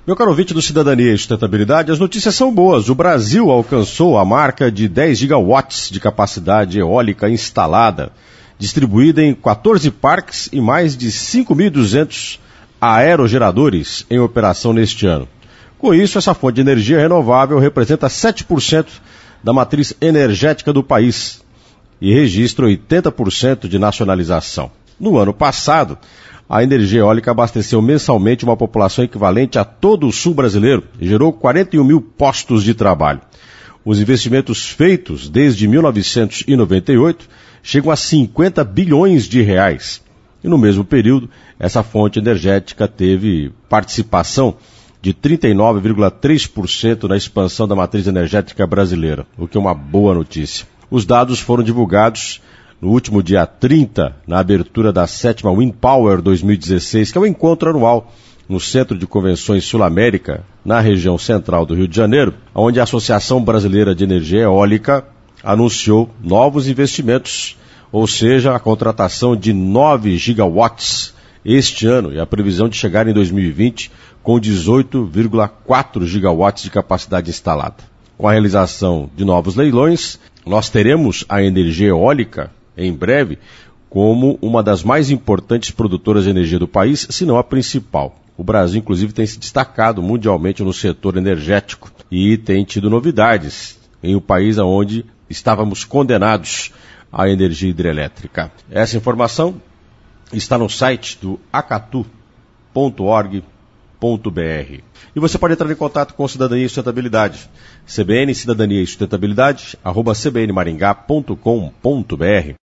Meu caro ouvinte do Cidadania e Sustentabilidade, as notícias são boas. O Brasil alcançou a marca de 10 gigawatts de capacidade eólica instalada, distribuída em 14 parques e mais de 5.200 aerogeradores em operação neste ano. Com isso, essa fonte de energia renovável representa 7% da matriz energética do país e registra 80% de nacionalização. No ano passado, a energia eólica abasteceu mensalmente uma população equivalente a todo o sul brasileiro e gerou 41 mil postos de trabalho. Os investimentos feitos desde 1998 chegam a 50 bilhões de reais. E no mesmo período, essa fonte energética teve participação de 39,3% na expansão da matriz energética brasileira, o que é uma boa notícia. Os dados foram divulgados no último dia 30, na abertura da 7ª Wind Power 2016, que é o encontro anual no Centro de Convenções Sul-América, na região central do Rio de Janeiro, onde a Associação Brasileira de Energia Eólica anunciou novos investimentos, ou seja, a contratação de 9 gigawatts este ano e a previsão de chegar em 2020 com 18,4 gigawatts de capacidade instalada. Com a realização de novos leilões, nós teremos a energia eólica em breve como uma das mais importantes produtoras de energia do país, se não a principal. O Brasil, inclusive, tem se destacado mundialmente no setor energético e tem tido novidades em um país onde estávamos condenados à energia hidrelétrica. Essa informação está no site do acatu.org.br. E você pode entrar em contato com Cidadania e Sustentabilidade. CBN Cidadania e Sustentabilidade, @cbnmaringá.com.br.